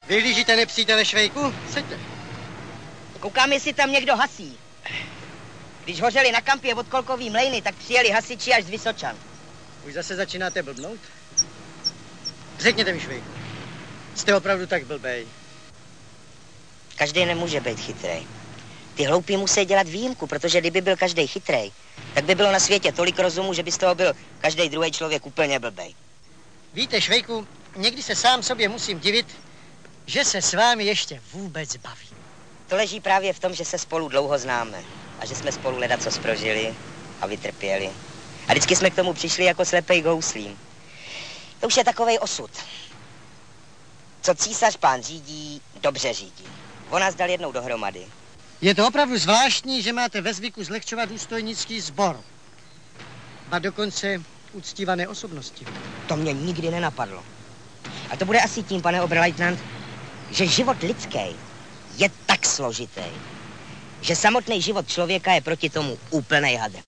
Vyhlížíte nepřítele Švejku? Seďte. Koukám, jestli tam někdo hasí. Když hořeli na kampě od Kolkový mlejny, tak přijeli hasiči až z Vysočan. Už zase začínáte blbnout? Řekněte mi, Švejku, jste opravdu tak blbej? Každý nemůže být chytrej. Ty hloupí musí dělat výjimku, protože kdyby byl každý chytrej, tak by bylo na světě tolik rozumu, že by z toho byl každý druhý člověk úplně blbej. Víte, Švejku, někdy se sám sobě musím divit, že se s vámi ještě vůbec bavím. To leží právě v tom, že se spolu dlouho známe a že jsme spolu ledacos prožili a vytrpěli. A vždycky jsme k tomu přišli jako slepej k houslím. To už je takovej osud. Co císař pán řídí, dobře řídí. On nás dal jednou dohromady. Je to opravdu zvláštní, že máte ve zvyku zlehčovat důstojnický sbor. A dokonce uctívané osobnosti. To mě nikdy nenapadlo. A to bude asi tím, pane oberleutnant, že život lidský je tak složitý, že samotný život člověka je proti tomu úplnej hadr.